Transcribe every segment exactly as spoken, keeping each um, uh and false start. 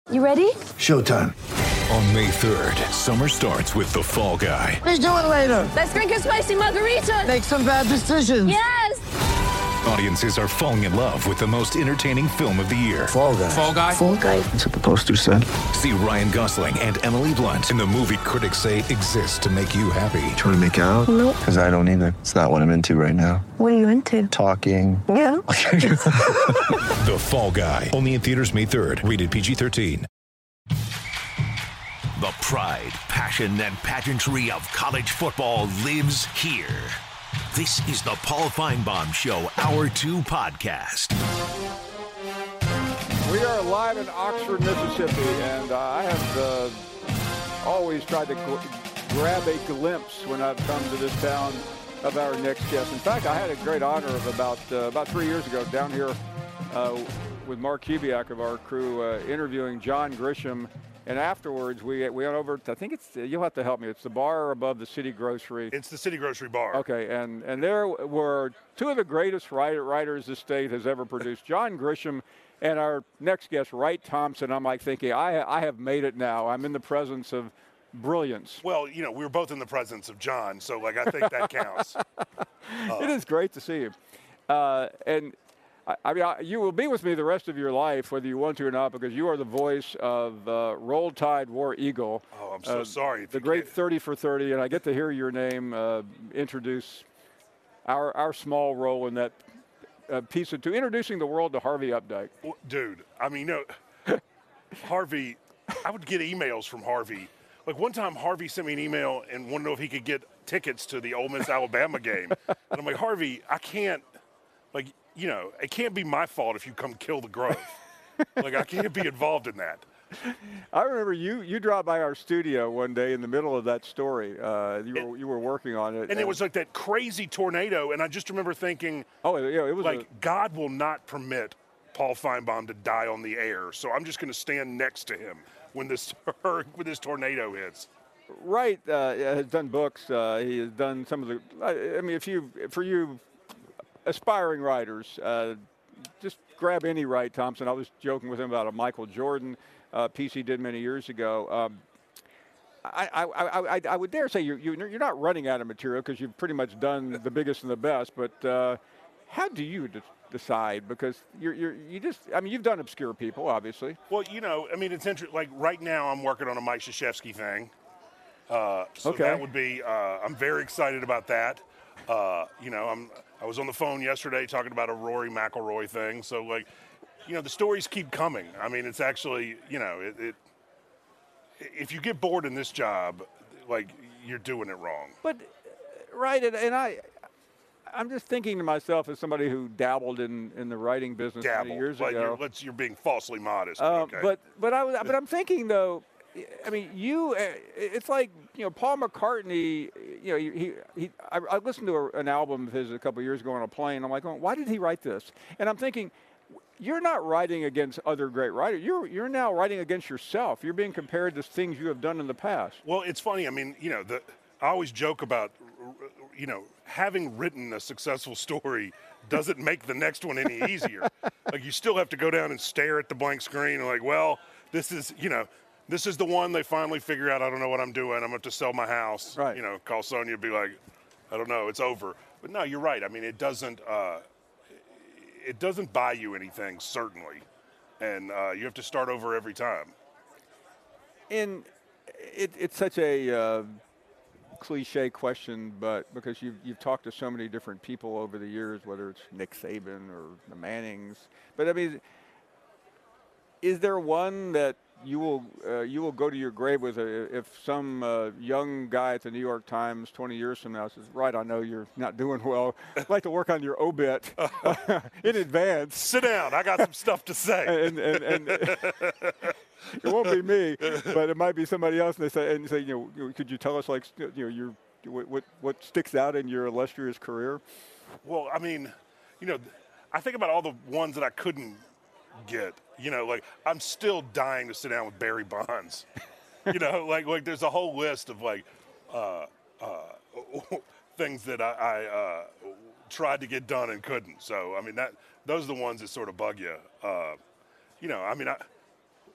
You ready? Showtime. On May third, summer starts with The Fall Guy. Let's do it later. Let's drink a spicy margarita. Make some bad decisions. Yes! Audiences are falling in love with the most entertaining film of the year. Fall Guy. Fall Guy? Fall Guy. That's what the poster said. See Ryan Gosling and Emily Blunt in the movie critics say exists to make you happy. Trying to make it out? Nope. Because I don't either. It's not what I'm into right now. What are you into? Talking. Yeah. The Fall Guy. Only in theaters May third. Rated P G thirteen. The pride, passion, and pageantry of college football lives here. This is the Paul Feinbaum Show, Hour two podcast. We are live in Oxford, Mississippi, and uh, I have uh, always tried to gl- grab a glimpse when I've come to this town of our next guest. In fact, I had a great honor of about uh, about three years ago down here uh, with Mark Kubiak of our crew uh, interviewing John Grisham. And afterwards, we we went over to, I think it's, you'll have to help me, it's the bar above the City Grocery. It's the City Grocery Bar. Okay, and, and there were two of the greatest writer, writers the state has ever produced, John Grisham and our next guest, Wright Thompson. I'm like thinking, I, I have made it now. I'm in the presence of brilliance. Well, you know, we were both in the presence of John, so, like, I think that counts. Uh, It is great to see you. Uh, and I, I mean, I, you will be with me the rest of your life, whether you want to or not, because you are the voice of uh, Roll Tide, War Eagle. Oh, I'm so uh, sorry. The great thirty for thirty, and I get to hear your name uh, introduce our our small role in that uh, piece of to introducing the world to Harvey Updike. Well, dude, I mean, you know, Harvey, I would get emails from Harvey. Like, one time, Harvey sent me an email and wanted to know if he could get tickets to the Ole Miss Alabama game. And I'm like, Harvey, I can't, like, you know, it can't be my fault if you come kill the Grove. Like, I can't be involved in that. I remember you you dropped by our studio one day in the middle of that story. Uh, you were you were working on it, And, and it was like that crazy tornado, and I just remember thinking, oh yeah, it was like, a, God will not permit Paul Feinbaum to die on the air, so I'm just going to stand next to him when this when this tornado hits. Wright uh, has done books. Uh, he has done some of the. I, I mean, if you for you aspiring writers, uh, just grab any Wright Thompson. I was joking with him about a Michael Jordan uh, piece he did many years ago. Um, I, I, I, I, I would dare say you're, you're not running out of material because you've pretty much done the biggest and the best. But uh, how do you de- decide? Because you're, you're you just I mean you've done obscure people, obviously. Well, you know, I mean, it's interesting. Like, right now, I'm working on a Mike Krzyzewski thing. Uh, so Okay. that would be. Uh, I'm very excited about that. Uh, you know, I'm. I was on the phone yesterday talking about a Rory McIlroy thing. So, like, you know, the stories keep coming. I mean, it's actually, you know, it, it if you get bored in this job, like, you're doing it wrong. But uh, right, and, and I. I'm just thinking to myself as somebody who dabbled in, in the writing business Dabble, many years but ago. you're, let's, you're being falsely modest. Um, okay. But but I was but I'm thinking though, I mean you, uh, it's like you know Paul McCartney. You know he he, he I, I listened to a, an album of his a couple of years ago on a plane. I'm like, oh, why did he write this? And I'm thinking, you're not writing against other great writers. You're you're now writing against yourself. You're being compared to things you have done in the past. Well, it's funny. I mean, you know, the, I always joke about, you know, having written a successful story doesn't make the next one any easier. Like, you still have to go down and stare at the blank screen and like, well, this is, you know, this is the one they finally figure out, I don't know what I'm doing. I'm going to have to sell my house. Right. You know, call Sonia and be like, I don't know, it's over. But no, you're right. I mean, it doesn't, uh, it doesn't buy you anything, certainly. And uh, you have to start over every time. And it, it's such a uh, cliche question, but because you've, you've talked to so many different people over the years, whether it's Nick Saban or the Mannings, but I mean, is there one that you will uh, you will go to your grave with? Uh, if some uh, young guy at the New York Times twenty years from now says, right, I know you're not doing well, I'd like to work on your obit in advance. Sit down, I got some stuff to say. And, and, and it won't be me, but it might be somebody else. And they say, and say, you know, could you tell us, like, you know, your what what, what sticks out in your illustrious career? Well, I mean, you know, I think about all the ones that I couldn't get. You know, like, I'm still dying to sit down with Barry Bonds. You know, like like there's a whole list of like uh, uh, things that I, I uh, tried to get done and couldn't. So I mean, that those are the ones that sort of bug you. Uh, you know, I mean, I.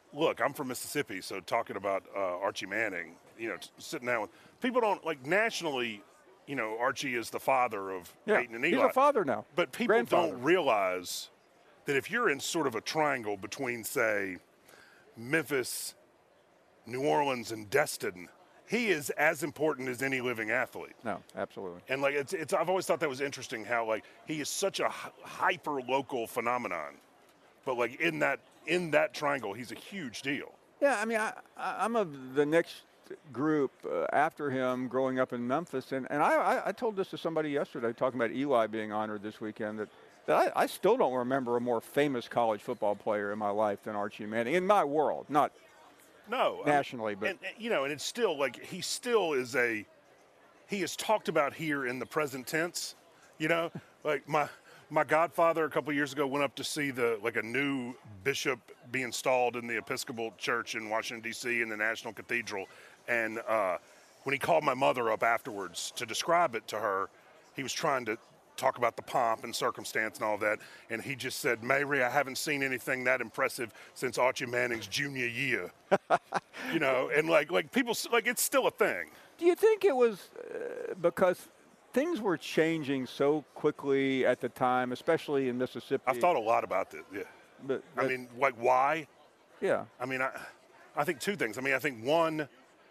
look, I'm from Mississippi, so talking about uh, Archie Manning, you know, t- sitting down with people don't like nationally. You know, Archie is the father of Yeah, Peyton and Eli. he's a father now. But people Grandfather. don't realize that if you're in sort of a triangle between, say, Memphis, New Orleans, and Destin, he is as important as any living athlete. No, absolutely. And like it's, it's I've always thought that was interesting how like he is such a hy- hyper local phenomenon, but like in that in that triangle, he's a huge deal. Yeah, I mean, I, I, I'm of the next group uh, after him growing up in Memphis, and, and I, I, I told this to somebody yesterday talking about Eli being honored this weekend, that, that I, I still don't remember a more famous college football player in my life than Archie Manning, in my world, not No, nationally, I mean, but and, and, you know, and it's still like he still is a he is talked about here in the present tense. You know, like my my godfather a couple of years ago went up to see the like a new bishop be installed in the Episcopal Church in Washington D C in the National Cathedral, and uh, when he called my mother up afterwards to describe it to her, he was trying to talk about the pomp and circumstance and all that, and he just said, "Mary, I haven't seen anything that impressive since Archie Manning's junior year." You know, and like like people like it's still a thing. do you think it was uh, because things were changing so quickly at the time, especially in Mississippi? I've thought a lot about this. Yeah, But, I but- mean, like why? yeah. I mean, I I think two things. I mean, I think one,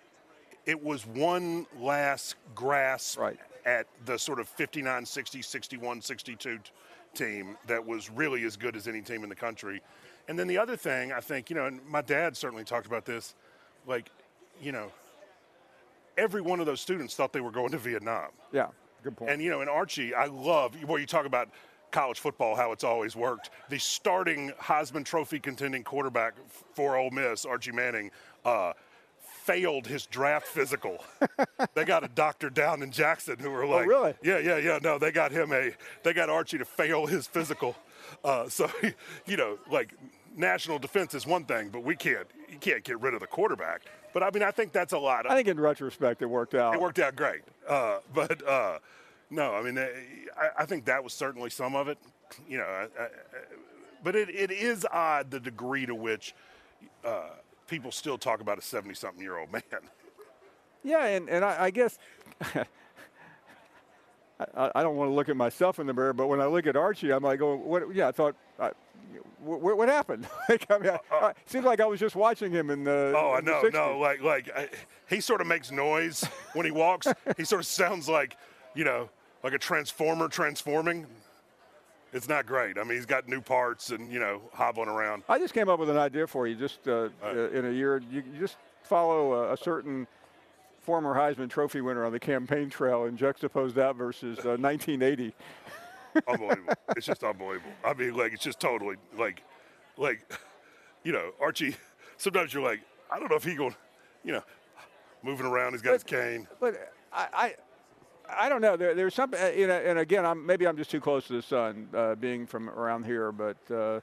it was one last grasp Right. at the sort of fifty-nine, sixty, sixty-one, sixty-two t- team that was really as good as any team in the country. And then the other thing, I think, you know, and my dad certainly talked about this, like, you know, every one of those students thought they were going to Vietnam. Yeah, good point. And, you know, and Archie, I love, well, you talk about college football, how it's always worked. The starting Heisman Trophy contending quarterback f- for Ole Miss, Archie Manning, uh, failed his draft physical. They got a doctor down in Jackson who were like, really? Yeah, yeah, yeah. No, they got him a, they got Archie to fail his physical. Uh, so, you know, like national defense is one thing, but we can't, you can't get rid of the quarterback. But I mean, I think that's a lot. I think in retrospect it worked out. It worked out great. Uh, but uh, no, I mean, I, I think that was certainly some of it. You know, I, I, but it, it is odd the degree to which uh, people still talk about a seventy-something-year-old man. Yeah, and, and I, I guess I, I don't want to look at myself in the mirror, but when I look at Archie, I'm like, going, what? Yeah, I thought, I, what, what happened? like, I mean, I, I, it seems like I was just watching him in the. Oh, I in the know, sixties. no, like, like I, he sort of makes noise when he walks. He sort of sounds like, you know, like a transformer transforming. It's not great. I mean, he's got new parts and, you know, hobbling around. I just came up with an idea for you. Just uh, right. uh, in a year, you, you just follow a, a certain former Heisman Trophy winner on the campaign trail and juxtapose that versus uh, nineteen eighty. Unbelievable. It's just unbelievable. I mean, like, it's just totally, like, like, you know, Archie, sometimes you're like, I don't know if he going, you know, moving around, he's got his cane. But I, I, I don't know. There, there's something, uh, you know, and again, I'm, maybe I'm just too close to the sun, uh, being from around here. But uh,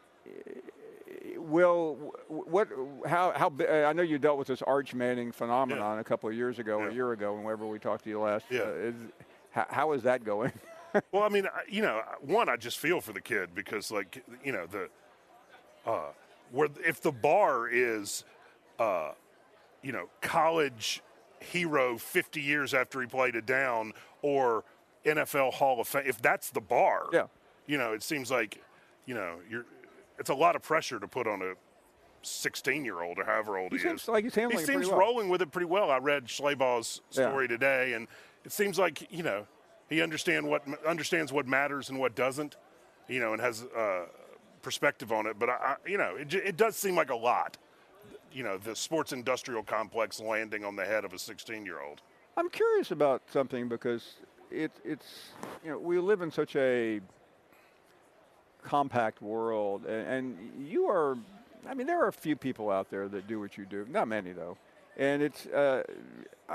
will what? How? How? bi- uh, I know you dealt with this Arch Manning phenomenon Yeah. a couple of years ago, Yeah. a year ago, whenever we talked to you last. Yeah. Uh, is, how, how is that going? Well, I mean, I- you know, one, I just feel for the kid because, like, you know, the, uh, where if the bar is, uh, you know, college hero fifty years after he played it down or N F L Hall of Fame, if that's the bar, Yeah. you know, it seems like, you know, you're, it's a lot of pressure to put on a sixteen-year-old or however old He he, seems is. like he's handling he it pretty seems well. rolling with it pretty well. I read Schlabaugh's Yeah. story today, and it seems like, you know, he understand what understands what matters and what doesn't, you know, and has uh, perspective on it. But I, I you know, it, j- it does seem like a lot, you know, the sports industrial complex landing on the head of a sixteen-year-old. I'm curious about something because it, it's, you know, we live in such a compact world, and, and you are, I mean, there are a few people out there that do what you do, not many though, and it's, uh, I,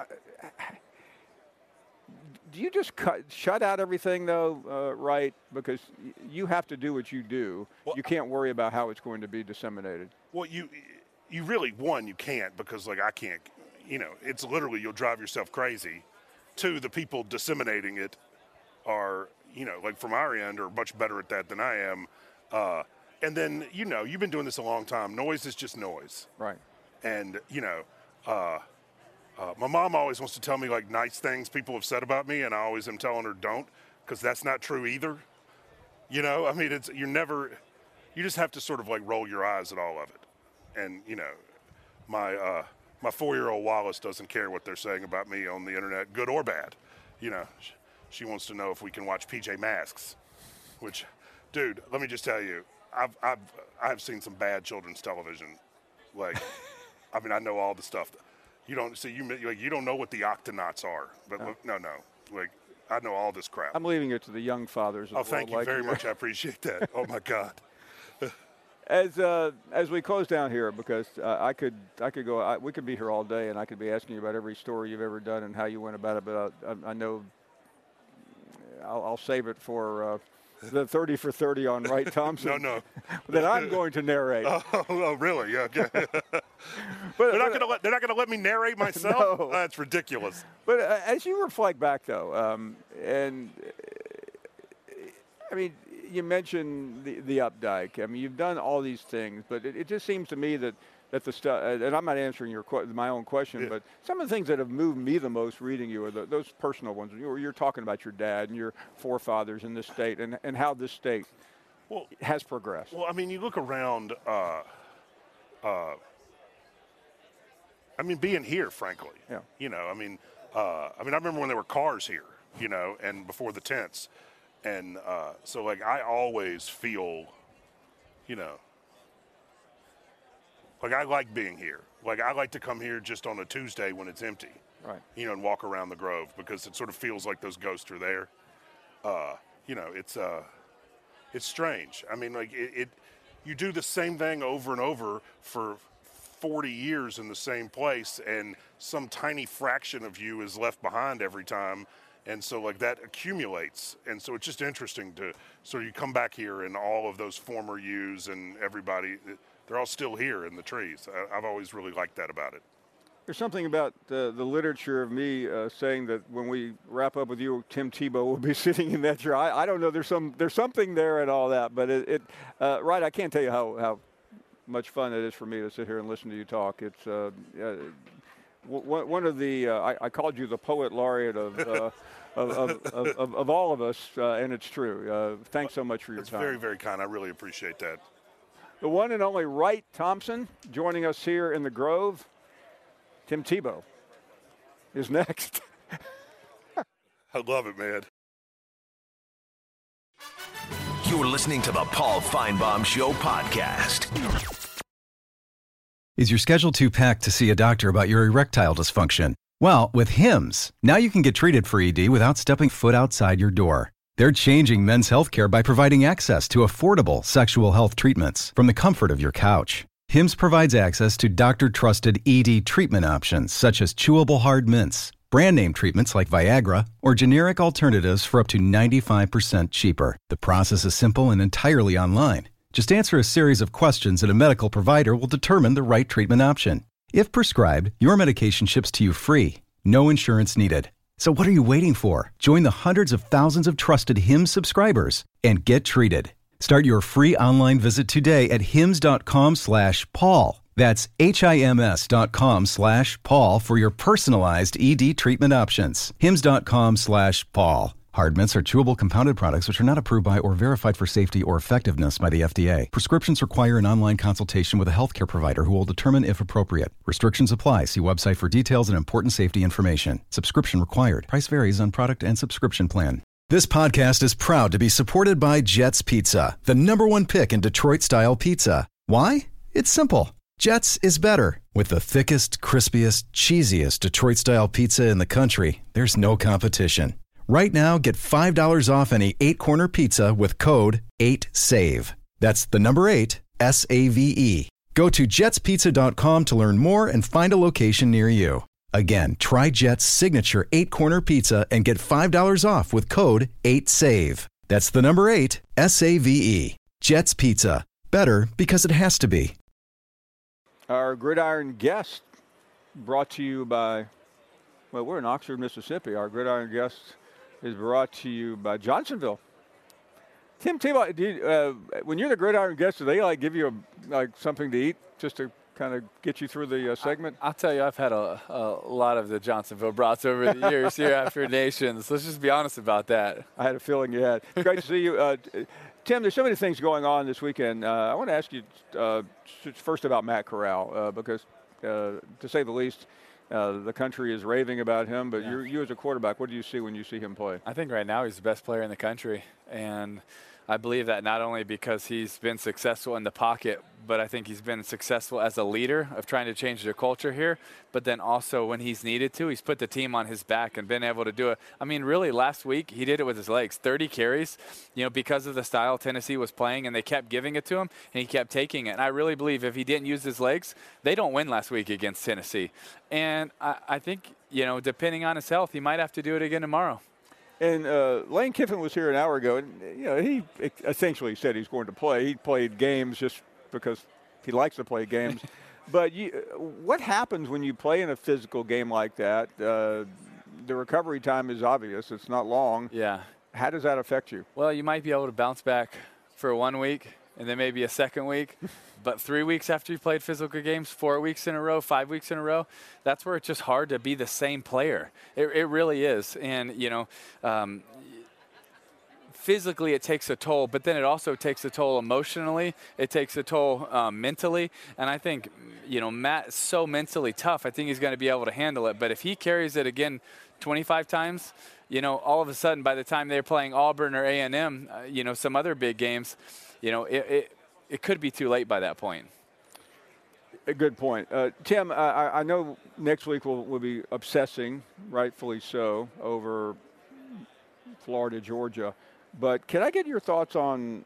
do you just cut, shut out everything though, uh, right? Because y- you have to do what you do. Well, you can't worry about how it's going to be disseminated. Well, you you really, one, you can't because, like, I can't, you know, it's literally you'll drive yourself crazy. Two, the people disseminating it are, you know, like from our end are much better at that than I am. Uh, And then, you know, you've been doing this a long time. Noise is just noise. Right. And, you know, uh, uh, my mom always wants to tell me, like, nice things people have said about me, and I always am telling her don't, because that's not true either. You know, I mean, it's you're never – you just have to sort of, like, roll your eyes at all of it. And, you know, my uh, my four-year-old Wallace doesn't care what they're saying about me on the internet, good or bad. You know, she wants to know if we can watch P J Masks, which, dude, let me just tell you, I've I've I've seen some bad children's television. Like, I mean, I know all the stuff. You don't see you like you don't know what the Octonauts are, but No. look, no, no, like I know all this crap. I'm leaving it to the young fathers. Of oh, the thank world you like very much. I appreciate that. Oh my God. As uh, as we close down here, because uh, I could I could go I, we could be here all day, and I could be asking you about every story you've ever done and how you went about it. But I, I know I'll, I'll save it for uh, the thirty for thirty on Wright Thompson. No, no. that I'm going to narrate. Oh, oh really? Yeah. Okay. but, they're not but, going to let they're not going to let me narrate myself. No. That's ridiculous. But uh, as you reflect back, though, um, and uh, I mean. You mentioned the, the Updike. I mean, you've done all these things, but it, it just seems to me that, that the stuff, and I'm not answering your my own question, Yeah. but some of the things that have moved me the most reading you are the, those personal ones. You're, you're talking about your dad and your forefathers in this state and, and how this state Well, has progressed. Well, I mean, you look around, uh, uh, I mean, being here, frankly. Yeah. You know, I mean, uh, I mean, I remember when there were cars here, you know, and before the tents. And uh, so, like, I always feel, you know, like I like being here. Like, I like to come here just on a Tuesday when it's empty. Right. You know, and walk around the Grove because it sort of feels like those ghosts are there. Uh, you know, it's uh, it's strange. I mean, like, it, it you do the same thing over and over for forty years in the same place, and some tiny fraction of you is left behind every time. And so, like, that accumulates. And so it's just interesting to sort of you come back here and all of those former yous and everybody, they're all still here in the trees. I, I've always really liked that about it. There's something about uh, the literature of me uh, saying that when we wrap up with you, Tim Tebow will be sitting in that chair. I, I don't know. There's some there's something there and all that. But it, it uh, right, I can't tell you how, how much fun it is for me to sit here and listen to you talk. It's uh, uh, w- one of the, uh, I, I called you the poet laureate of uh, of, of, of, of, of all of us, uh, and it's true. Uh, thanks so much for your It's time. very, very kind. I really appreciate that. The one and only Wright Thompson joining us here in the Grove. Tim Tebow is next. I love it, man. You're listening to the Paul Feinbaum Show podcast. Is your schedule too packed to see a doctor about your erectile dysfunction? Well, with Hims, now you can get treated for E D without stepping foot outside your door. They're changing men's healthcare by providing access to affordable sexual health treatments from the comfort of your couch. Hims provides access to doctor-trusted E D treatment options such as chewable hard mints, brand name treatments like Viagra, or generic alternatives for up to ninety-five percent cheaper. The process is simple and entirely online. Just answer a series of questions and a medical provider will determine the right treatment option. If prescribed, your medication ships to you free. No insurance needed. So what are you waiting for? Join the hundreds of thousands of trusted Hims subscribers and get treated. Start your free online visit today at hims.com slash Paul. That's H-I-M-S dot com slash Paul for your personalized E D treatment options. Hims.com slash Paul. Hard mints are chewable compounded products which are not approved by or verified for safety or effectiveness by the F D A. Prescriptions require an online consultation with a healthcare provider who will determine if appropriate. Restrictions apply. See website for details and important safety information. Subscription required. Price varies on product and subscription plan. This podcast is proud to be supported by Jets Pizza, the number one pick in Detroit-style pizza. Why? It's simple. Jets is better. With the thickest, crispiest, cheesiest Detroit-style pizza in the country, there's no competition. Right now, get five dollars off any eight-corner pizza with code eight save. That's the number eight, S A V E. Go to jets pizza dot com to learn more and find a location near you. Again, try Jet's signature eight-corner pizza and get five dollars off with code eight save. That's the number eight, S A V E. Jet's Pizza. Better because it has to be. Our Gridiron guest brought to you by, well, we're in Oxford, Mississippi. Our Gridiron guest is brought to you by Johnsonville. Tim, Tim, do you, uh, when you're the Gridiron guest, do they like give you a, like something to eat just to kind of get you through the uh, segment? I, I'll tell you, I've had a, a lot of the Johnsonville brats over the years here after Nations. Let's just be honest about that. I had a feeling you had. Great to see you. Uh, Tim, there's so many things going on this weekend. Uh, I want to ask you uh, first about Matt Corral uh, because, uh, to say the least, uh, the country is raving about him. But yeah. you, you as a quarterback, what do you see when you see him play? I think right now he's the best player in the country. And I believe that not only because he's been successful in the pocket, but I think he's been successful as a leader of trying to change the culture here. But then also when he's needed to, he's put the team on his back and been able to do it. I mean, really, last week he did it with his legs. thirty carries, you know, because of the style Tennessee was playing, and they kept giving it to him, and he kept taking it. And I really believe if he didn't use his legs, they don't win last week against Tennessee. And I, I think, you know, depending on his health, he might have to do it again tomorrow. And uh, Lane Kiffin was here an hour ago, and you know he essentially said he's going to play. He played games just because he likes to play games. But you, what happens when you play in a physical game like that? Uh, the recovery time is obvious; it's not long. Yeah. How does that affect you? Well, you might be able to bounce back for one week, and then maybe a second week. But three weeks after you played physical games, four weeks in a row, five weeks in a row, that's where it's just hard to be the same player. It, it really is. And, you know, um, physically it takes a toll, but then it also takes a toll emotionally. It takes a toll um, mentally. And I think, you know, Matt is so mentally tough. I think he's going to be able to handle it. But if he carries it again twenty-five times, you know, all of a sudden by the time they're playing Auburn or A and M, uh, you know, some other big games, you know, it, it it could be too late by that point. A good point. Uh, Tim, I, I know next week we'll, we'll be obsessing, rightfully so, over Florida, Georgia. But can I get your thoughts on,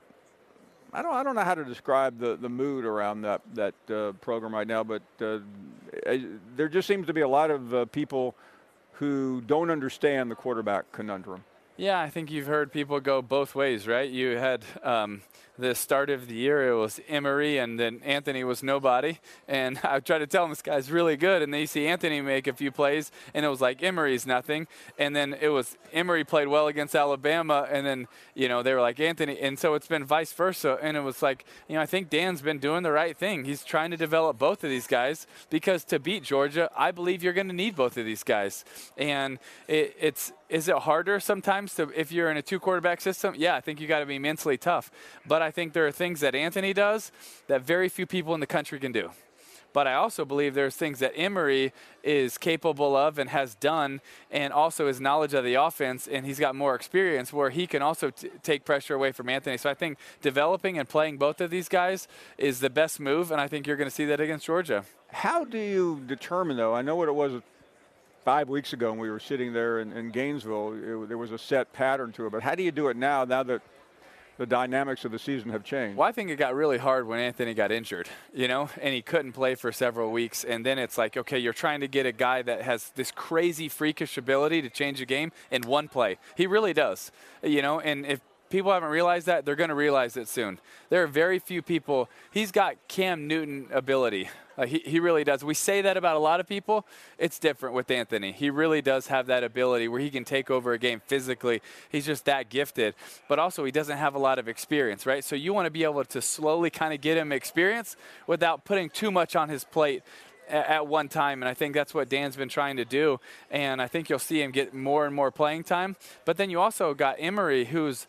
I don't I don't know how to describe the, the mood around that, that uh, program right now, but uh, there just seems to be a lot of uh, people who don't understand the quarterback conundrum. Yeah, I think you've heard people go both ways, right? You had um, the start of the year, it was Emory, and then Anthony was nobody. And I tried to tell him this guy's really good, and then you see Anthony make a few plays, and it was like Emory's nothing. And then it was Emory played well against Alabama, and then, you know, they were like Anthony. And so it's been vice versa. And it was like, you know, I think Dan's been doing the right thing. He's trying to develop both of these guys because to beat Georgia, I believe you're going to need both of these guys. And it, it's, is it harder sometimes to, if you're in a two-quarterback system? Yeah, I think you got to be mentally tough. But I think there are things that Anthony does that very few people in the country can do. But I also believe there's things that Emory is capable of and has done, and also his knowledge of the offense, and he's got more experience where he can also t- take pressure away from Anthony. So I think developing and playing both of these guys is the best move, and I think you're going to see that against Georgia. How do you determine, though? I know what it was five weeks ago when we were sitting there in, in Gainesville. It, there was a set pattern to it. But how do you do it now, now that the dynamics of the season have changed? Well, I think it got really hard when Anthony got injured, you know, and he couldn't play for several weeks. And then it's like, okay, you're trying to get a guy that has this crazy freakish ability to change the game in one play. He really does, you know, and if people haven't realized that, they're going to realize it soon. There are very few people. He's got Cam Newton ability. Uh, he, he really does. We say that about a lot of people. It's different with Anthony. He really does have that ability where he can take over a game physically. He's just that gifted. But also he doesn't have a lot of experience, right? So you want to be able to slowly kind of get him experience without putting too much on his plate at one time, and I think that's what Dan's been trying to do, and I think you'll see him get more and more playing time. But then you also got Emory, who's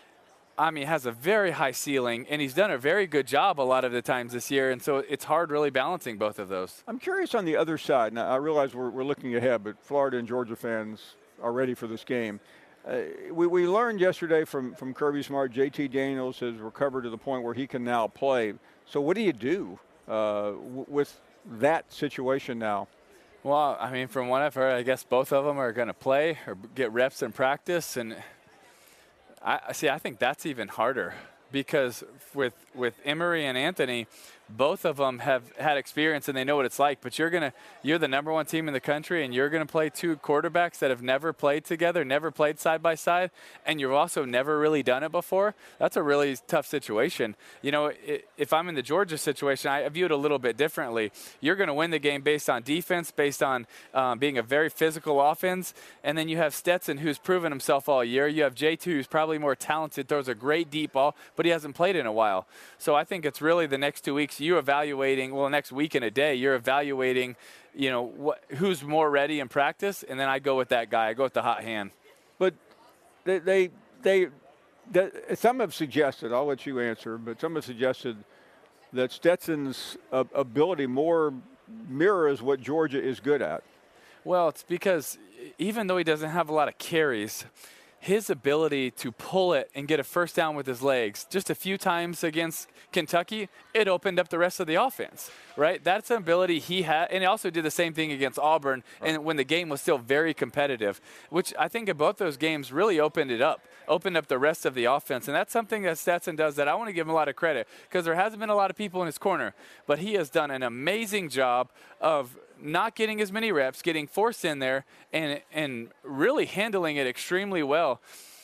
I mean, has a very high ceiling, and he's done a very good job a lot of the times this year, and so it's hard really balancing both of those. I'm curious on the other side. Now, I realize we're, we're looking ahead, but Florida and Georgia fans are ready for this game. Uh, we, we learned yesterday from, from Kirby Smart, J T Daniels has recovered to the point where he can now play. So what do you do uh, w- with that situation now? Well, I mean, from what I've heard, I guess both of them are going to play or get reps in practice, and I see. I think that's even harder because with with Emory and Anthony, both of them have had experience and they know what it's like, but you're going to you're the number one team in the country and you're going to play two quarterbacks that have never played together, never played side by side, and you've also never really done it before. That's a really tough situation. You know, if I'm in the Georgia situation, I view it a little bit differently. You're going to win the game based on defense, based on um, being a very physical offense, and then you have Stetson, who's proven himself all year. You have J T, who's probably more talented, throws a great deep ball, but he hasn't played in a while. So I think it's really the next two weeks you're evaluating, well, next week and a day, you're evaluating, you know, what, who's more ready in practice, and then I go with that guy. I go with the hot hand. But they, they, they, they some have suggested, I'll let you answer, but some have suggested that Stetson's uh, ability more mirrors what Georgia is good at. Well, it's because even though he doesn't have a lot of carries, his ability to pull it and get a first down with his legs just a few times against Kentucky, it opened up the rest of the offense, right? That's an ability he had, and he also did the same thing against Auburn, and when the game was still very competitive, which I think in both those games really opened it up, opened up the rest of the offense, and that's something that Stetson does that I want to give him a lot of credit, because there hasn't been a lot of people in his corner, but he has done an amazing job of not getting as many reps, getting forced in there, and and really handling it extremely well.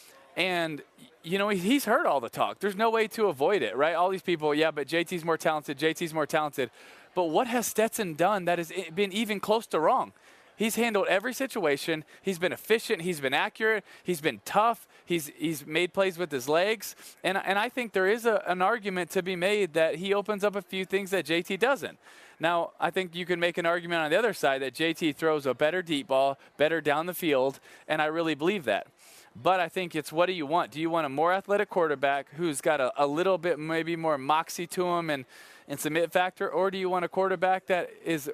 And, you know, he's heard all the talk. There's no way to avoid it, right? All these people, yeah, but J T's more talented, J T's more talented. But what has Stetson done that has been even close to wrong? He's handled every situation. He's been efficient. He's been accurate. He's been tough. He's he's made plays with his legs. And, and I think there is a, an argument to be made that he opens up a few things that J T doesn't. Now, I think you can make an argument on the other side that J T throws a better deep ball, better down the field, and I really believe that. But I think it's, what do you want? Do you want a more athletic quarterback who's got a, a little bit maybe more moxie to him and, and some it factor, or do you want a quarterback that is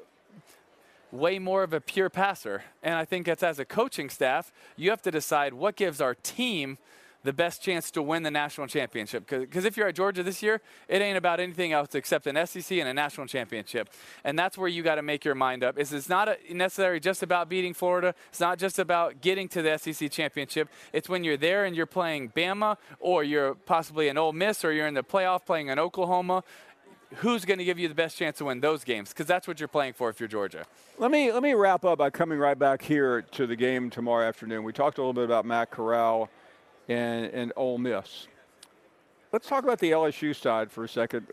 way more of a pure passer? And I think that's, as a coaching staff, you have to decide what gives our team the best chance to win the national championship. Because if you're at Georgia this year, it ain't about anything else except an S E C and a national championship. And that's where you got to make your mind up. Is It's not a, necessarily just about beating Florida. It's not just about getting to the S E C championship. It's when you're there and you're playing Bama, or you're possibly an Ole Miss, or you're in the playoff playing an Oklahoma. Who's going to give you the best chance to win those games? Because that's what you're playing for if you're Georgia. Let me let me wrap up by coming right back here to the game tomorrow afternoon. We talked a little bit about Matt Corral and, and Ole Miss. Let's talk about the L S U side for a second.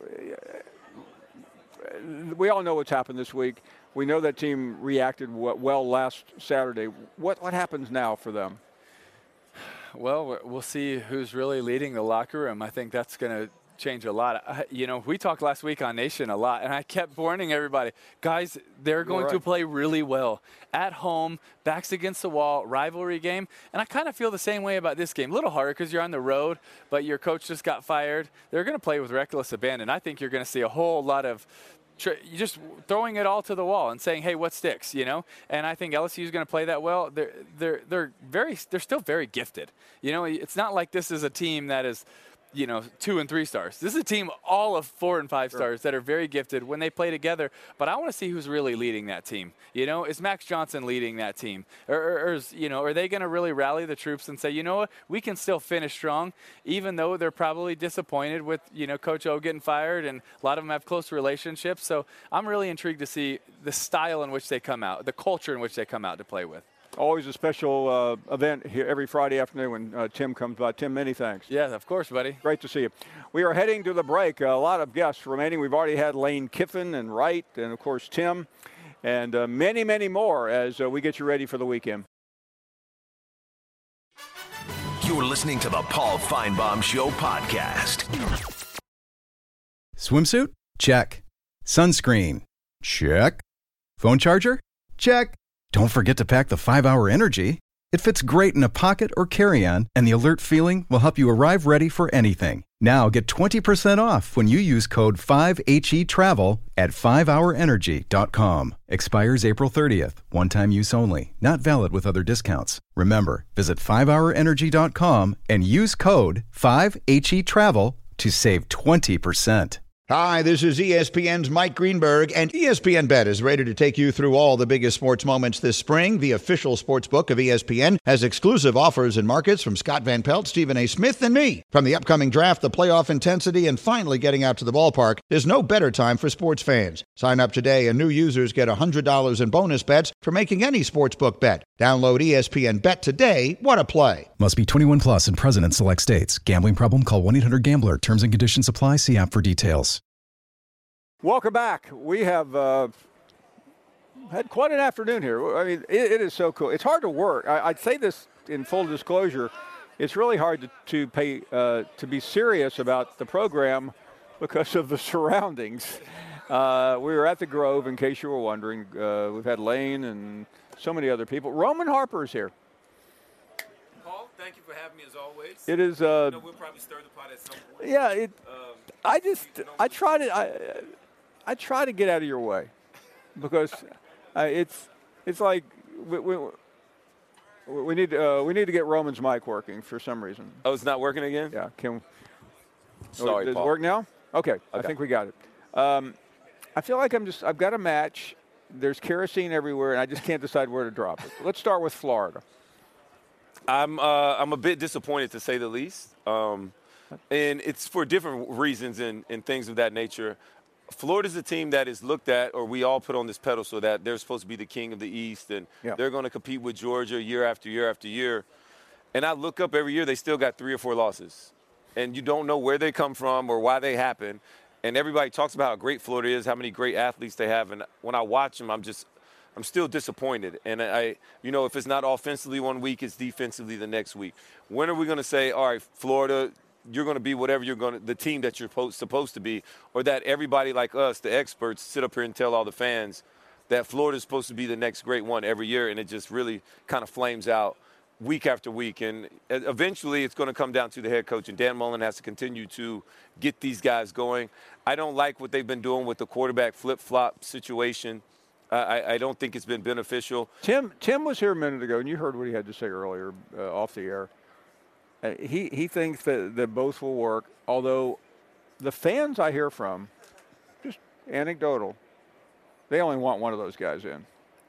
We all know what's happened this week. We know that team reacted well last Saturday. What what happens now for them? Well, we'll see who's really leading the locker room. I think that's going to change a lot. I, you know, we talked last week on Nation a lot, and I kept warning everybody, guys, they're going right. to play really well at home, backs against the wall, rivalry game. And I kind of feel the same way about this game. A little harder because you're on the road, but your coach just got fired. They're going to play with reckless abandon. I think you're going to see a whole lot of You're just throwing it all to the wall and saying, "Hey, what sticks?" You know. And I think L S U is going to play that well. They're they're they're very they're still very gifted. You know, it's not like this is a team that is, you know, two and three stars. This is a team all of four and five stars that are very gifted when they play together. But I want to see who's really leading that team. You know, is Max Johnson leading that team, or, or, or is, you know, are they going to really rally the troops and say, you know what, we can still finish strong, even though they're probably disappointed with, you know, Coach O getting fired, and a lot of them have close relationships. So I'm really intrigued to see the style in which they come out, the culture in which they come out to play with. Always a special uh, event here every Friday afternoon when uh, Tim comes by. Tim, many thanks. Yeah, of course, buddy. Great to see you. We are heading to the break. A lot of guests remaining. We've already had Lane Kiffin and Wright and, of course, Tim, and uh, many, many more as uh, we get you ready for the weekend. You're listening to the Paul Feinbaum Show podcast. Swimsuit? Check. Sunscreen? Check. Phone charger? Check. Don't forget to pack the five hour Energy. It fits great in a pocket or carry-on, and the alert feeling will help you arrive ready for anything. Now get twenty percent off when you use code five H E travel at five hour energy dot com. Expires April thirtieth. One-time use only. Not valid with other discounts. Remember, visit five hour energy dot com and use code five H E travel to save twenty percent. Hi, this is E S P N's Mike Greenberg, and E S P N Bet is ready to take you through all the biggest sports moments this spring. The official sports book of E S P N has exclusive offers and markets from Scott Van Pelt, Stephen A. Smith, and me. From the upcoming draft, the playoff intensity, and finally getting out to the ballpark, there's no better time for sports fans. Sign up today, and new users get one hundred dollars in bonus bets for making any sportsbook bet. Download E S P N Bet today. What a play. Must be twenty-one plus and present in select states. Gambling problem? Call one eight hundred gambler. Terms and conditions apply. See app for details. Welcome back. We have uh, had quite an afternoon here. I mean, it, it is so cool. It's hard to work. I, I'd say this in full disclosure. It's really hard to, to pay uh, to be serious about the program because of the surroundings. Uh, we were at the Grove, in case you were wondering. Uh, we've had Lane and so many other people. Roman Harper is here. Paul, thank you for having me as always. It is. Uh, you know, we'll probably stir the pot at some point. Yeah. It. Um, I just. I try to. I. I try to get out of your way, because uh, it's. It's like we. we We need uh, we need to get Roman's mic working for some reason. oh, it's not working again? Yeah. Can. Sorry, Does Paul. it work now? Okay, Okay. I think we got it. Um, I feel like I'm just. I've got a match. There's kerosene everywhere, and I just can't decide where to drop it. Let's start with Florida. I'm uh, I'm a bit disappointed, to say the least, um, and it's for different reasons and, and things of that nature. Florida's a team that is looked at, or we all put on this pedestal, that they're supposed to be the king of the East, and Yeah. they're going to compete with Georgia year after year after year. And I look up every year, they still got three or four losses. And you don't know where they come from or why they happen. And everybody talks about how great Florida is, how many great athletes they have. And when I watch them, I'm just – I'm still disappointed. And I, you know, if it's not offensively one week, it's defensively the next week. When are we going to say, all right, Florida – you're going to be whatever you're going to, the team that you're supposed to be, or that everybody like us, the experts, sit up here and tell all the fans that Florida's supposed to be the next great one every year, and it just really kind of flames out week after week. And eventually it's going to come down to the head coach, and Dan Mullen has to continue to get these guys going. I don't like what they've been doing with the quarterback flip-flop situation. I, I don't think it's been beneficial. Tim Tim was here a minute ago, and you heard what he had to say earlier uh, off the air. Uh, he, he thinks that, that both will work, although the fans I hear from, just anecdotal, they only want one of those guys in.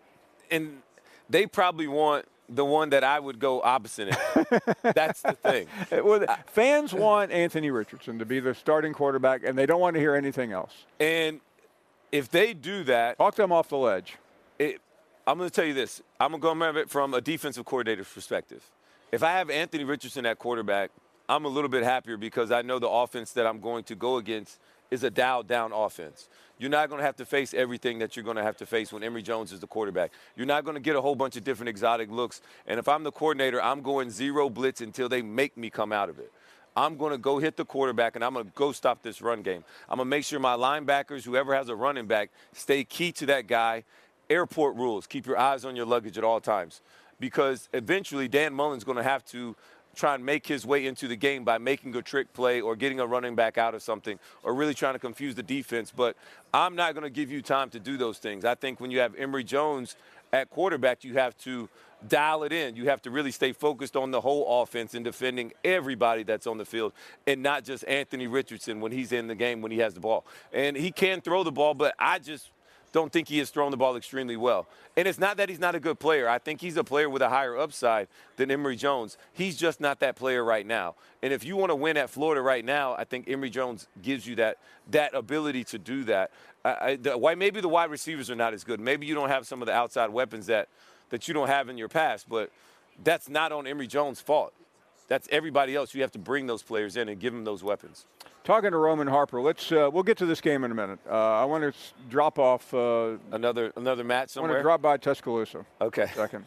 And they probably want the one that I would go opposite in. That's the thing. Well, fans want Anthony Richardson to be the starting quarterback, and they don't want to hear anything else. And if they do that. Talk them off the ledge. It, I'm going to tell you this. I'm going to go at it from a defensive coordinator's perspective. If I have Anthony Richardson at quarterback, I'm a little bit happier because I know the offense that I'm going to go against is a dialed-down offense. You're not going to have to face everything that you're going to have to face when Emory Jones is the quarterback. You're not going to get a whole bunch of different exotic looks. And if I'm the coordinator, I'm going zero blitz until they make me come out of it. I'm going to go hit the quarterback, and I'm going to go stop this run game. I'm going to make sure my linebackers, whoever has a running back, stay key to that guy. Airport rules. Keep your eyes on your luggage at all times. Because eventually Dan Mullen's going to have to try and make his way into the game by making a trick play or getting a running back out of something or really trying to confuse the defense. But I'm not going to give you time to do those things. I think when you have Emory Jones at quarterback, you have to dial it in. You have to really stay focused on the whole offense and defending everybody that's on the field and not just Anthony Richardson when he's in the game, when he has the ball. And he can throw the ball, but I just – don't think he has thrown the ball extremely well. And it's not that he's not a good player. I think he's a player with a higher upside than Emory Jones. He's just not that player right now. And if you want to win at Florida right now, I think Emory Jones gives you that that ability to do that. I, I, the, why maybe the wide receivers are not as good. Maybe you don't have some of the outside weapons that, that you don't have in your past, but that's not on Emory Jones' fault. That's everybody else. You have to bring those players in and give them those weapons. Talking to Roman Harper, let's uh, we'll get to this game in a minute. Uh, I want to drop off uh, another another match somewhere. I want to drop by Tuscaloosa. Okay. Second.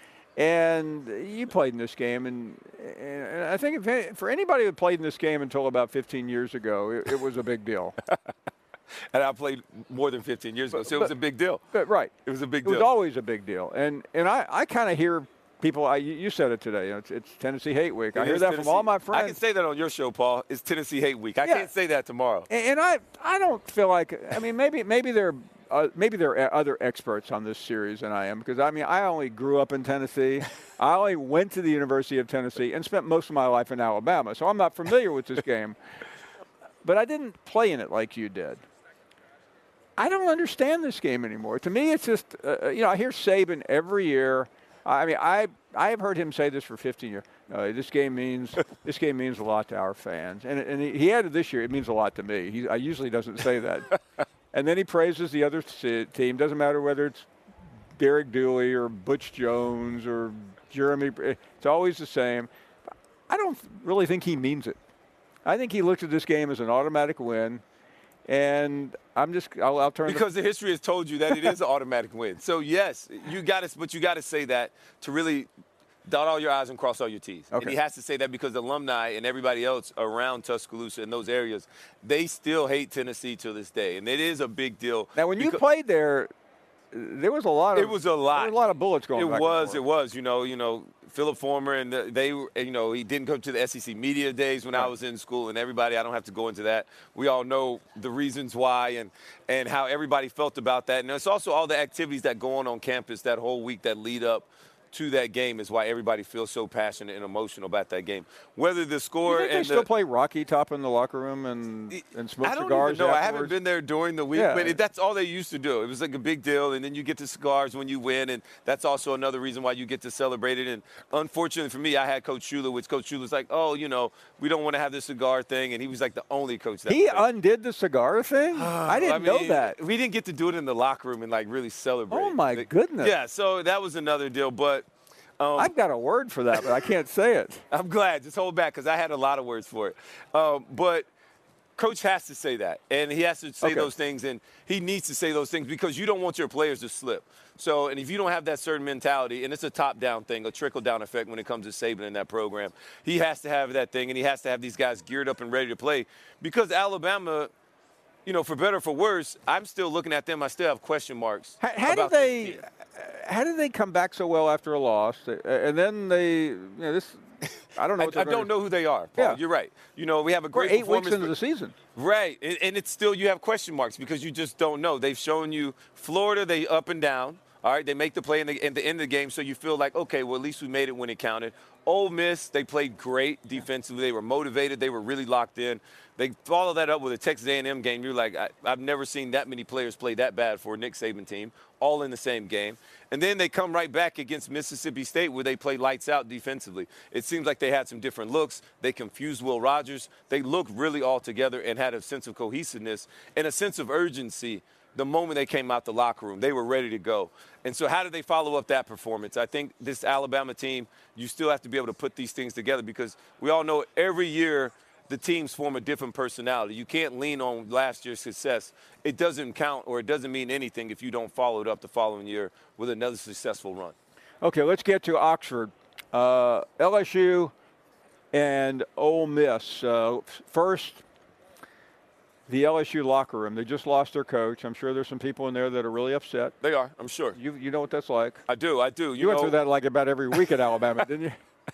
And you played in this game, and, and I think if, for anybody who played in this game until about fifteen years ago, it, it was a big deal. And I played more than fifteen years ago, so it was a big deal. But, right. It was a big it deal. It was always a big deal. And and I, I kind of hear people, I, you said it today, you know, it's, it's Tennessee Hate Week. I It hear is that Tennessee. from all my friends. I can say that on your show, Paul. It's Tennessee Hate Week. I Yeah. can't say that tomorrow. And, and I I don't feel like, I mean, maybe maybe there uh, maybe there are other experts on this series than I am, because, I mean, I only grew up in Tennessee. I only went to the University of Tennessee and spent most of my life in Alabama, so I'm not familiar with this game. but I didn't play in it like you did. I don't understand this game anymore. To me, it's just, uh, you know, I hear Saban every year. I mean, I I have heard him say this for fifteen years. No, this game means this game means a lot to our fans, and and he, he added this year. It means a lot to me. He I usually doesn't say that, and then he praises the other team. Doesn't matter whether it's Derek Dooley or Butch Jones or Jeremy. It's always the same. I don't really think he means it. I think he looks at this game as an automatic win. And I'm just, I'll, I'll turn because the, the history has told you that it is an automatic win. So yes, you got to, but you got to say that to really dot all your I's and cross all your T's. Okay. And he has to say that because the alumni and everybody else around Tuscaloosa in those areas, they still hate Tennessee to this day, and it is a big deal. Now, when you played there, there was a lot of it was a lot, there were a lot of bullets going. It back was, and forth. it was. You know, you know. Philip Former and the, they, you know, he didn't come to the S E C media days when right. I was in school, and everybody, I don't have to go into that. We all know the reasons why and and how everybody felt about that. And it's also all the activities that go on on campus that whole week that lead up to that game is why everybody feels so passionate and emotional about that game. Whether the score you think and they still the, play Rocky Top in the locker room and and smoke I don't cigars. Even know. Afterwards? I haven't been there during the week, yeah. but it, that's all they used to do. It was like a big deal, and then you get the cigars when you win, and that's also another reason why you get to celebrate it. And unfortunately for me, I had Coach Shula, which Coach Shula was like, "Oh, you know, we don't want to have this cigar thing," and he was like the only coach that he undid the cigar thing. I didn't I mean, know that. We didn't get to do it in the locker room and like really celebrate. Oh my like, goodness! Yeah, so that was another deal, but. Um, I've got a word for that, but I can't say it. I'm glad. Just hold back because I had a lot of words for it. Um, but Coach has to say that, and he has to say okay. those things, and he needs to say those things because you don't want your players to slip. So, and if you don't have that certain mentality, and it's a top-down thing, a trickle-down effect when it comes to Saban in that program, he has to have that thing, and he has to have these guys geared up and ready to play because Alabama – you know, for better or for worse, I'm still looking at them. I still have question marks. How, how did they? How did they come back so well after a loss? And then they, you know, this. I don't know. What I, I don't know who they are. Paul. Yeah, you're right. You know, we have a great We're eight performance weeks into for, the season. Right, and, and it's still you have question marks because you just don't know. They've shown you Florida, they up and down. All right, they make the play in the, in the end of the game, so you feel like, okay, well, at least we made it when it counted. Ole Miss, they played great defensively. They were motivated. They were really locked in. They follow that up with a Texas A and M game. You're like, I, I've never seen that many players play that bad for a Nick Saban team, all in the same game. And then they come right back against Mississippi State where they play lights out defensively. It seems like they had some different looks. They confused Will Rogers. They looked really all together and had a sense of cohesiveness and a sense of urgency the moment they came out the locker room. They were ready to go. And so how do they follow up that performance? I think this Alabama team, you still have to be able to put these things together because we all know every year the teams form a different personality. You can't lean on last year's success. It doesn't count or it doesn't mean anything if you don't follow it up the following year with another successful run. Okay, let's get to Oxford. Uh, L S U and Ole Miss. Uh, first, the L S U locker room. They just lost their coach. I'm sure there's some people in there that are really upset. They are, I'm sure. You you know what that's like. I do, I do. You, you went know, through that like about every week at Alabama, didn't you?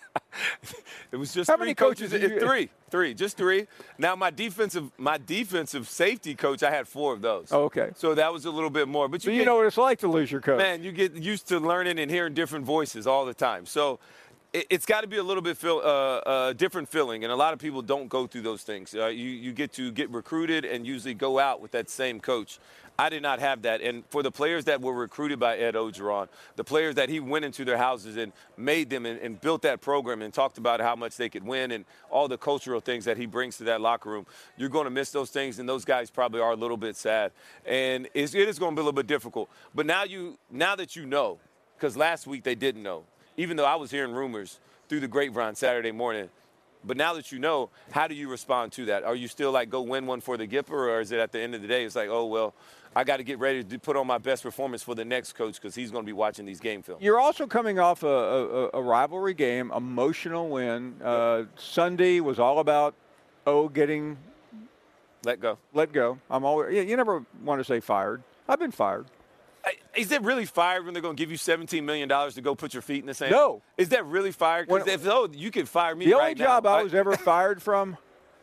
It was just How three many coaches? coaches you, three, three, just three. Now my defensive, my defensive safety coach, I had four of those. Oh, okay. So that was a little bit more. But you, so you get, know what it's like to lose your coach. Man, you get used to learning and hearing different voices all the time. So it, it's got to be a little bit feel, uh, uh, different feeling, and a lot of people don't go through those things. Uh, you you get to get recruited and usually go out with that same coach. I did not have that. And for the players that were recruited by Ed Ogeron, the players that he went into their houses and made them and, and built that program and talked about how much they could win and all the cultural things that he brings to that locker room, you're going to miss those things, and those guys probably are a little bit sad. And it's, it is going to be a little bit difficult. But now you, now that you know, because last week they didn't know, even though I was hearing rumors through the grapevine Saturday morning, but now that you know, how do you respond to that? Are you still like, go win one for the Gipper, or is it at the end of the day, it's like, oh, well, I got to get ready to put on my best performance for the next coach because he's going to be watching these game films. You're also coming off a, a, a rivalry game, emotional win. Uh, Sunday was all about, oh, getting let go. Let go. I'm always. You, you never want to say fired. I've been fired. Is it really fired when they're going to give you seventeen million dollars to go put your feet in the sand? No. Is that really fired? Because if so, you could fire me the right only job now. I was ever fired from,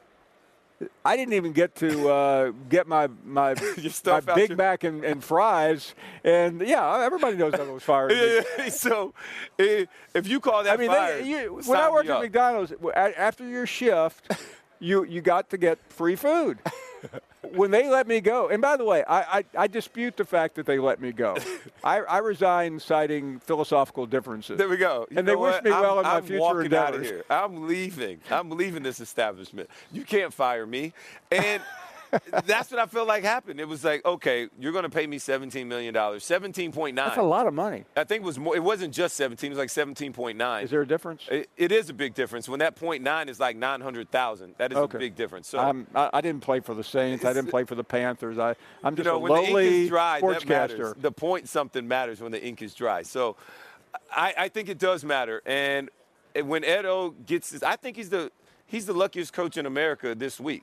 I didn't even get to uh, get my my, my Big your... Mac and, and fries. And, yeah, everybody knows I was fired. So if you call that I mean, fired, they, you, when I worked at McDonald's, after your shift, you you got to get free food. When they let me go, and by the way, I, I, I dispute the fact that they let me go. I, I resigned citing philosophical differences. There we go. You and they wish what? me I'm, well in my I'm future walking endeavors. out of here. I'm leaving. I'm leaving this establishment. You can't fire me. And that's what I feel like happened. It was like, okay, you're going to pay me seventeen million dollars, seventeen point nine. That's a lot of money. I think it was more. It wasn't just seventeen. It was like seventeen point nine. Is there a difference? It, it is a big difference. When that point nine is like nine hundred thousand, that is okay. a big difference. So I'm, I, I didn't play for the Saints. I didn't play for the Panthers. I, I'm just you know, a when the ink lowly is dry, that matters. sportscaster. The point something matters when the ink is dry. So I, I think it does matter. And when Ed O gets this, I think he's the he's the luckiest coach in America this week.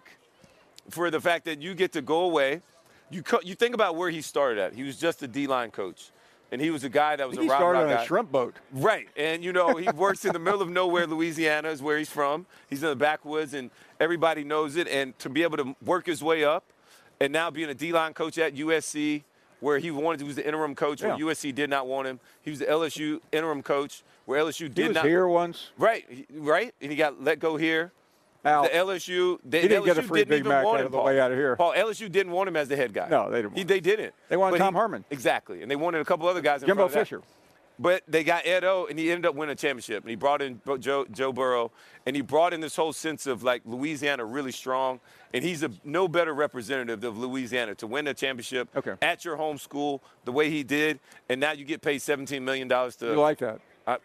For the fact that you get to go away. You co- you think about where he started at. He was just a D-line coach. And he was a guy that was I think a he started on guy. a shrimp boat. Right. And, you know, he works in the middle of nowhere, Louisiana is where he's from. He's in the backwoods, and everybody knows it. And to be able to work his way up and now being a D-line coach at U S C, where he wanted, he was the interim coach, yeah. where U S C did not want him. He was the L S U interim coach, where L S U did he was not. here once. Right. He, right. And he got let go here. Al, the L S U, they, he didn't L S U get a free didn't Big even Mac want out him, of the Paul. way out of here. Paul, L S U didn't want him as the head guy. No, they didn't. He, Want they didn't. They wanted But Tom he, Herman. Exactly. And they wanted a couple other guys in Jimbo front of that. Fisher. But they got Ed O, and he ended up winning a championship. And he brought in Joe, Joe Burrow, and he brought in this whole sense of, like, Louisiana really strong. And he's a no better representative of Louisiana to win a championship okay. at your home school the way he did. And now you get paid seventeen million dollars to – You like that? I,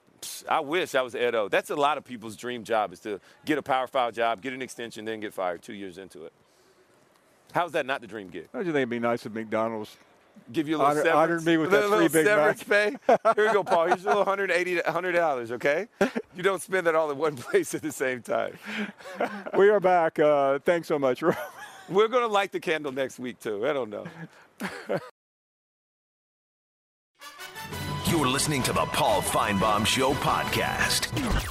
I wish I was Ed O. That's a lot of people's dream job is to get a Power Five job, get an extension, then get fired two years into it. How's that not the dream gig? Don't you think it'd be nice if McDonald's give you a little honor, severance? honored me with a that little free Big severance Mac? pay? Here we go, Paul. Here's a little one hundred eighty dollars, one hundred dollars, okay? You don't spend that all in one place at the same time. We are back. Uh, thanks so much. We're going to light the candle next week, too. I don't know. You're listening to the Paul Feinbaum Show podcast.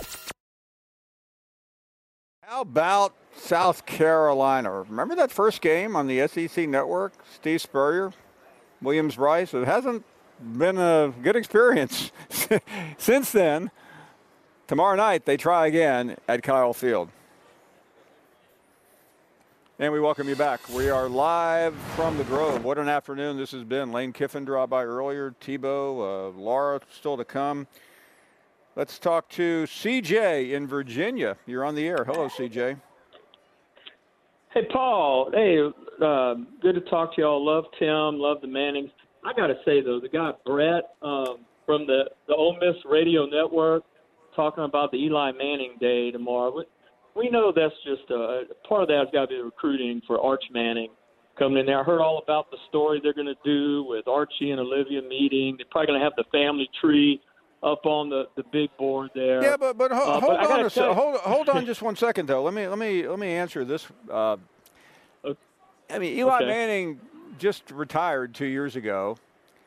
How about South Carolina? Remember that first game on the S E C Network? Steve Spurrier, Williams-Brice. It hasn't been a good experience since then. Tomorrow night, they try again at Kyle Field. And we welcome you back. We are live from the Grove. What an afternoon this has been. Lane Kiffin dropped by earlier. Tebow, uh, Laura still to come. Let's talk to C J in Virginia. You're on the air. Hello, C J. Hey, Paul. Hey, uh, good to talk to y'all. Love Tim. Love the Mannings. I got to say, though, the guy Brett um, from the, the Ole Miss Radio Network talking about the Eli Manning Day tomorrow. We know that's just a part of that's got to be the recruiting for Arch Manning coming in there. I heard all about the story they're going to do with Archie and Olivia meeting. They're probably going to have the family tree up on the, the big board there. Yeah, but but, ho- uh, hold but on a se- hold hold on just one second though. Let me let me let me answer this. Uh, okay. I mean, Eli okay. Manning just retired two years ago.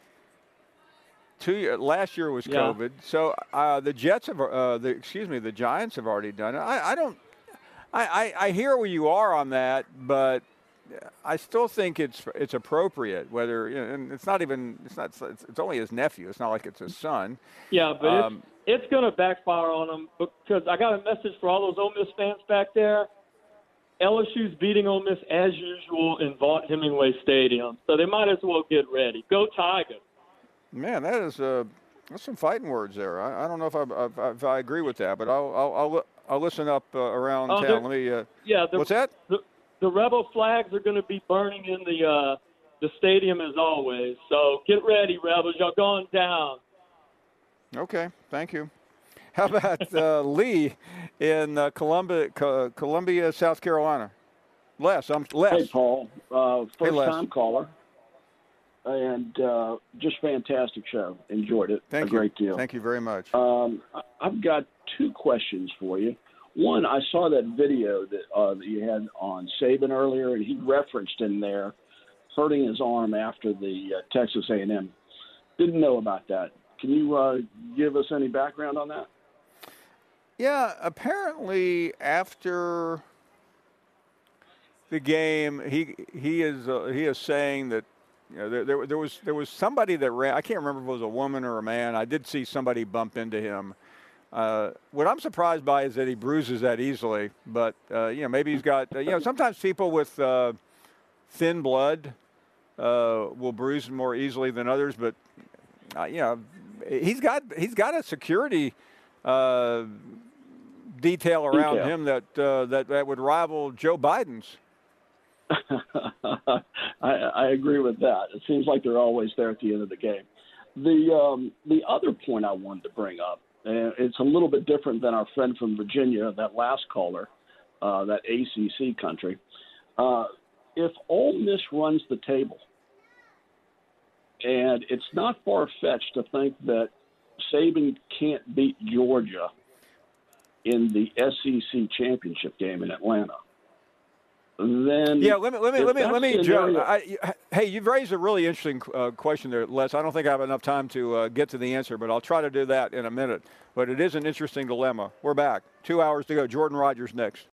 Two last year was yeah. COVID, so uh, the Jets have uh, the excuse me the Giants have already done it. I, I don't. I, I, I hear where you are on that, but I still think it's it's appropriate. Whether you know, and it's not even it's not it's, it's only his nephew. It's not like it's his son. Yeah, but um, it's it's going to backfire on him because I got a message for all those Ole Miss fans back there. L S U's beating Ole Miss as usual in Vaught Hemingway Stadium, so they might as well get ready. Go Tigers! Man, that is uh, that's some fighting words there. I, I don't know if I, if I agree with that, but I'll I'll I'll, I'll listen up uh, around oh, town. Let me. Uh, yeah, the, what's that? The, the Rebel flags are going to be burning in the uh, the stadium as always. So get ready, Rebels. Y'all going down. Okay, thank you. How about uh, Lee in uh, Columbia, Co- Columbia, South Carolina? Les, I'm Les. Hey, Paul. Uh, Hey, Les. first-time caller. And uh, just fantastic show. Enjoyed it Thank a you. great deal. Thank you very much. Um, I- I've got two questions for you. One, I saw that video that, uh, that you had on Saban earlier, and he referenced in there hurting his arm after the uh, Texas A and M. Didn't know about that. Can you uh, give us any background on that? Yeah, apparently after the game, he he is uh, he is saying that you know there, there there was there was somebody that ran. I can't remember if it was a woman or a man. I did see somebody bump into him Uh, what I'm surprised by is that he bruises that easily. But, uh, you know, maybe he's got, uh, you know, sometimes people with uh, thin blood uh, will bruise more easily than others. But, uh, you know, he's got he's got a security uh, detail around Detail. him that, uh, that that would rival Joe Biden's. I, I agree with that. It seems like they're always there at the end of the game. The um, the other point I wanted to bring up, and it's a little bit different than our friend from Virginia, that last caller, uh, that A C C country. Uh, if Ole Miss runs the table, and it's not far-fetched to think that Saban can't beat Georgia in the S E C championship game in Atlanta, then yeah, let me let me let me let me. Joe, scenario- I, hey, you've raised a really interesting uh, question there, Les. I don't think I have enough time to uh, get to the answer, but I'll try to do that in a minute. But it is an interesting dilemma. We're back. Two hours to go. Jordan Rogers next.